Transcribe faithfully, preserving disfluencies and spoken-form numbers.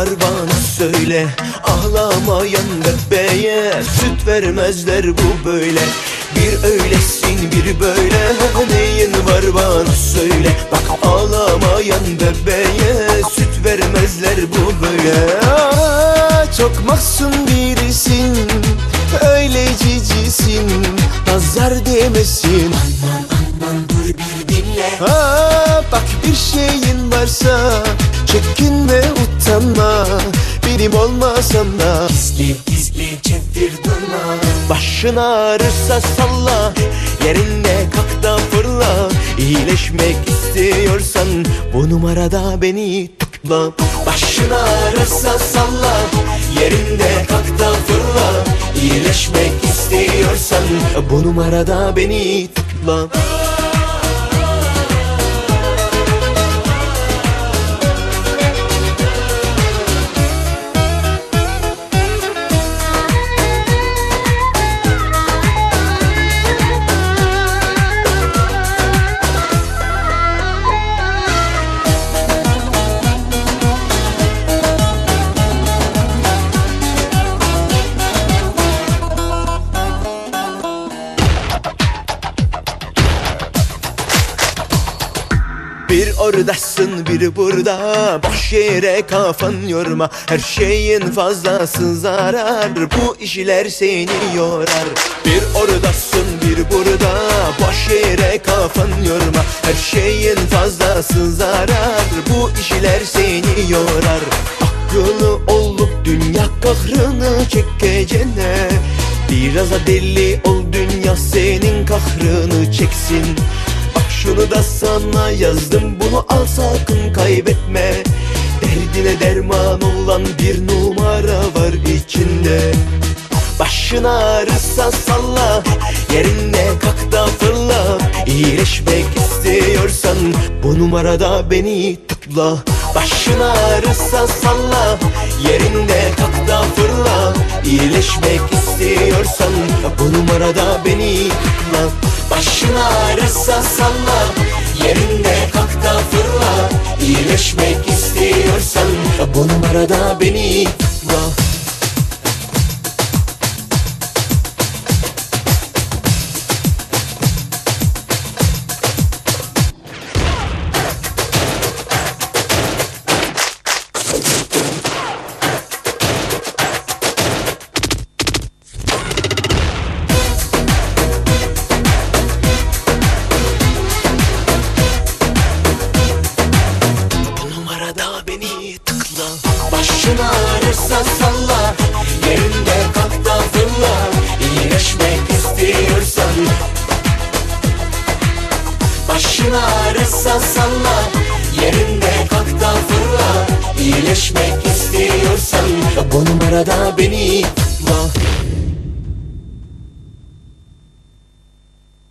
var bana söyle, ağlamayan bebeğe süt vermezler bu böyle. Bir öylesin bir böyle, neyin var bana söyle. Bak ağlamayan bebeğe süt vermezler bu böyle. Aa, çok mahzun birisin, öyle cicisin, nazar değmesin. Aman aman dur bir dinle. Aa, bak bir şeyin varsa çekinme utanma, benim olmasam da Gizli gizli çevir durma. başın ağrırsa salla, yerinde kalk da fırla. İyileşmek istiyorsan bu numarada beni tıkla. Başın ağrırsa salla, yerinde kalk da fırla. İyileşmek istiyorsan bu numarada beni tıkla. Bir oradasın bir burada, boş yere kafan yorma. Her şeyin fazlası zarar, bu işler seni yorar. Bir oradasın bir burada, boş yere kafan yorma. Her şeyin fazlası zarar, bu işler seni yorar. Akıllı olup dünya kahrını çekeceğine, biraz da deli ol, dünya senin kahrını çeksin. Şunu da sana yazdım, bunu al sakın kaybetme. Derdine derman olan bir numara var içinde. Başın ağrırsa salla, yerinde kalk da fırla. İyileşmek istiyorsan bu numarada beni tıkla. Başın ağrırsa salla, yerinde kalk da fırla. İyileşmek istiyorsan bu numarada beni tıkla. Başın ağrırsa salla, yerinde kalk da fırla. İyileşmek istiyorsan bu numarada beni tıkla. Beni tıkla. Başın ağrırsa salla, yerinde kalk da fırla. İyileşmek istiyorsan Başın ağrırsa salla, yerinde kalk da fırla. İyileşmek istiyorsan bu numarada beni tıkla.